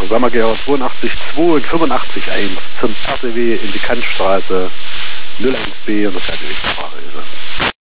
Sommergehrer 82,2 und 85,1 zum RTW in die Kantstraße 01B und das RTW Fahrerhilfe.